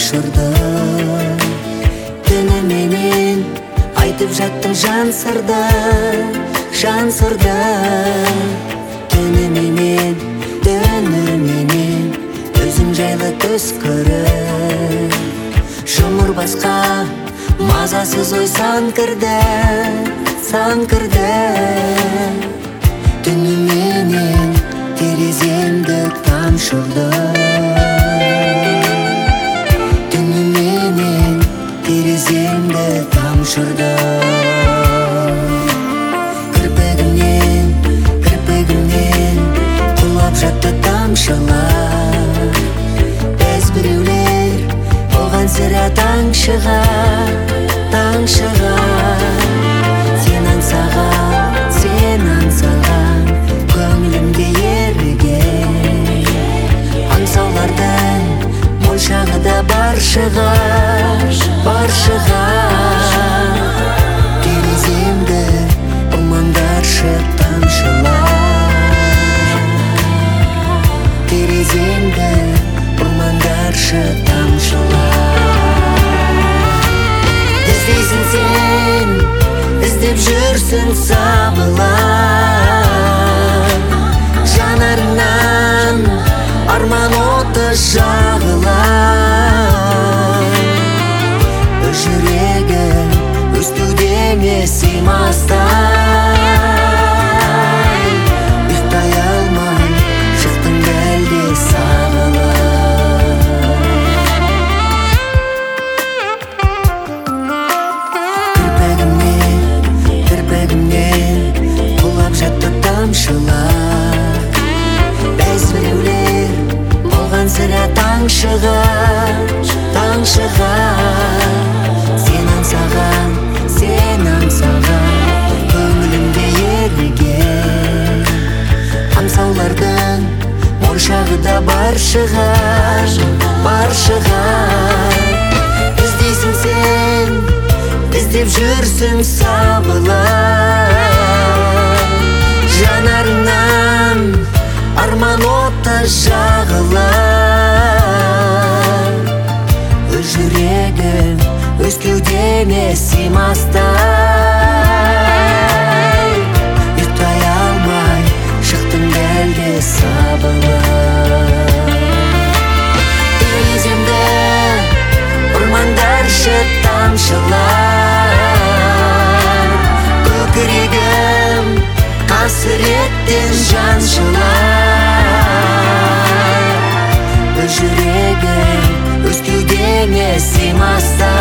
тамшырды. Түні менен айтып жаттың жан сырды. Түні менен өзің жайлы төс көріп, жұмыр басқа мазасыз ой сан кірді. Түні менен тереземді тамшырды. Түні менен тереземді тамшырды. Кірпігімнен құлап жатты тамшылар. Біз біреулер оған сірә таң шығар. Сен аңсаған көңілімде еріген. Аңсаулардың моншағы да бар шығар. Тереземді ұрмаңдаршы тамшылар. Тереземді ұрмаңдаршы тамшылар. Іздейсің сен, іздеп жүрсің сабылар. Жанарыңнан арман оты жағылар. Жүрегім өз кеудеме сыймастай. Ұйықтай алмай шықтың әлде сағылып. Кірпігімнен құлап жатты тамшылар. Біз біреулер болған сірә таң шығар. Сен аңсаған көңілімде еріген. Аңсаулардың моншағы да бар шығар. Іздейсің сен, іздеп жүрсің сабылар. Жанарыңнан арман оты жағылар. Жүрегім өз кеудеме сыймастай. Ұйықтай алмай шықтың әлде сабылып. Тереземді ұрмаңдаршы тамшылар. Көкірегім қасіреттен жаншылар. Жүрегім өз кеудеме сыймастай.